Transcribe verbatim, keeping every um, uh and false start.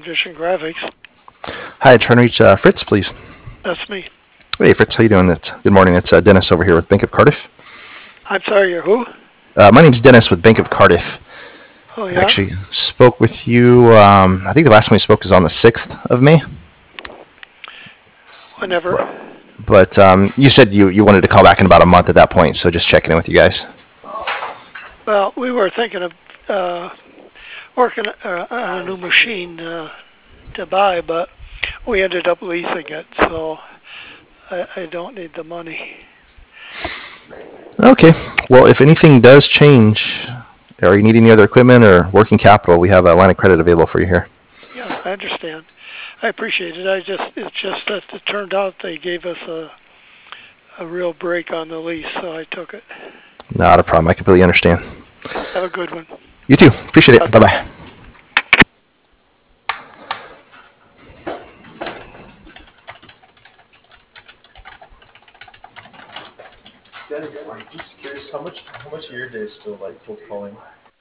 Tradition Graphics. Hi, trying to reach uh, Fritz, please. That's me. Hey, Fritz, how you doing? It's, good morning. It's uh, Dennis over here with Bank of Cardiff. I'm sorry, you're who? Uh, my name's Dennis with Bank of Cardiff. Oh, I yeah? actually spoke with you. Um, I think the last time we spoke was on the sixth of May. Whenever. But um, you said you, you wanted to call back in about a month at that point, so just checking in with you guys. Well, we were thinking of uh, working uh, on a new machine uh, to buy, but we ended up leasing it, so I, I don't need the money. Okay. Well, if anything does change, or you need any other equipment or working capital, we have a line of credit available for you here. Yeah, I understand. I appreciate it. I just it's just that it turned out they gave us a a real break on the lease, so I took it. Not a problem. I completely understand. Have a good one. You too. Appreciate it. Bye-bye. Dennis, I'm just curious, how much how much of your day is still like cold calling?